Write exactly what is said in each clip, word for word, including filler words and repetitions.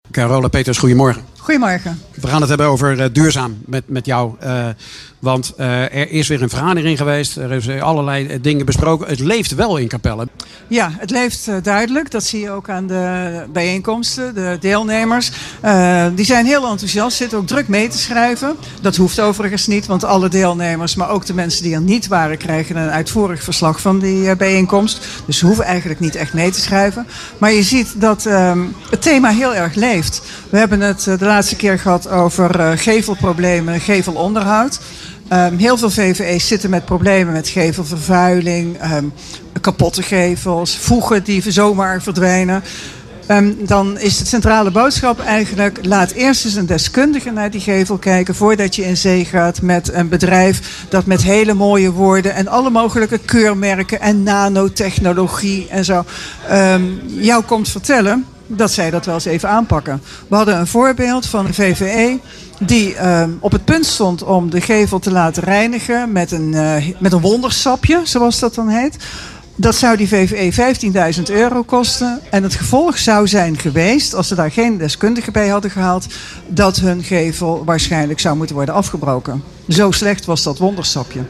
Carola Peters, goedemorgen. Goedemorgen. We gaan het hebben over uh, duurzaam met, met jou. Uh, want uh, er is weer een vergadering geweest. Er is allerlei dingen besproken. Het leeft wel in Capelle. Ja, het leeft uh, duidelijk. Dat zie je ook aan de bijeenkomsten. De deelnemers. Uh, die zijn heel enthousiast. Zitten ook druk mee te schrijven. Dat hoeft overigens niet. Want alle deelnemers, maar ook de mensen die er niet waren, krijgen een uitvoerig verslag van die uh, bijeenkomst. Dus ze hoeven eigenlijk niet echt mee te schrijven. Maar je ziet dat uh, het thema heel erg leeft. We hebben het uh, de laatste keer gehad over uh, gevelproblemen, gevelonderhoud. Um, heel veel V V E's zitten met problemen met gevelvervuiling, um, kapotte gevels, voegen die zomaar verdwijnen. Um, dan is de centrale boodschap eigenlijk: laat eerst eens een deskundige naar die gevel kijken voordat je in zee gaat met een bedrijf dat met hele mooie woorden en alle mogelijke keurmerken en nanotechnologie en zo um, jou komt vertellen dat zij dat wel eens even aanpakken. We hadden een voorbeeld van een V V E die uh, op het punt stond om de gevel te laten reinigen met een, uh, met een wondersapje, zoals dat dan heet. Dat zou die V V E vijftienduizend euro kosten. En het gevolg zou zijn geweest, als ze daar geen deskundige bij hadden gehaald, dat hun gevel waarschijnlijk zou moeten worden afgebroken. Zo slecht was dat wondersapje.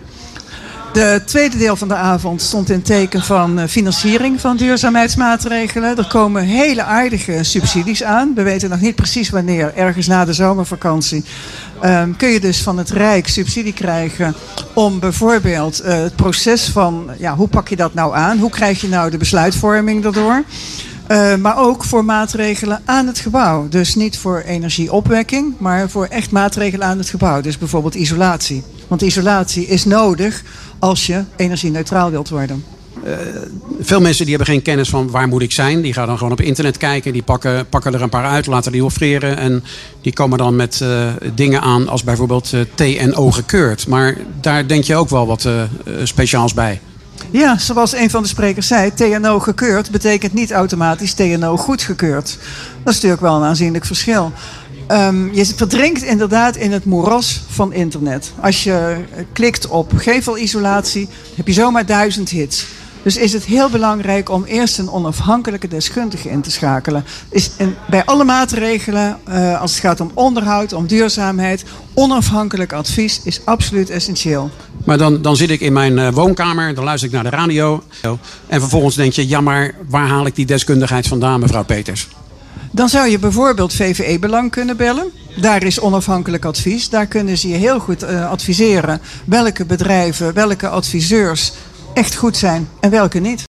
De tweede deel van de avond stond in teken van financiering van duurzaamheidsmaatregelen. Er komen hele aardige subsidies aan. We weten nog niet precies wanneer, ergens na de zomervakantie. Um, kun je dus van het Rijk subsidie krijgen om bijvoorbeeld uh, het proces van, ja, hoe pak je dat nou aan? Hoe krijg je nou de besluitvorming daardoor? Uh, maar ook voor maatregelen aan het gebouw. Dus niet voor energieopwekking, maar voor echt maatregelen aan het gebouw. Dus bijvoorbeeld isolatie. Want isolatie is nodig als je energie-neutraal wilt worden. Uh, veel mensen die hebben geen kennis van waar moet ik zijn. Die gaan dan gewoon op internet kijken. Die pakken, pakken er een paar uit, laten die offreren. En die komen dan met uh, dingen aan als bijvoorbeeld uh, T N O gekeurd. Maar daar denk je ook wel wat uh, speciaals bij. Ja, zoals een van de sprekers zei, T N O gekeurd betekent niet automatisch T N O goedgekeurd. Dat is natuurlijk wel een aanzienlijk verschil. Um, je verdrinkt inderdaad in het moeras van internet. Als je klikt op gevelisolatie, heb je zomaar duizend hits. Dus is het heel belangrijk om eerst een onafhankelijke deskundige in te schakelen. Is in, bij alle maatregelen, uh, als het gaat om onderhoud, om duurzaamheid, onafhankelijk advies is absoluut essentieel. Maar dan, dan zit ik in mijn uh, woonkamer, dan luister ik naar de radio. En vervolgens denk je, ja maar waar haal ik die deskundigheid vandaan, mevrouw Peters? Dan zou je bijvoorbeeld V V E-belang kunnen bellen. Daar is onafhankelijk advies. Daar kunnen ze je heel goed uh, adviseren welke bedrijven, welke adviseurs echt goed zijn en welke niet.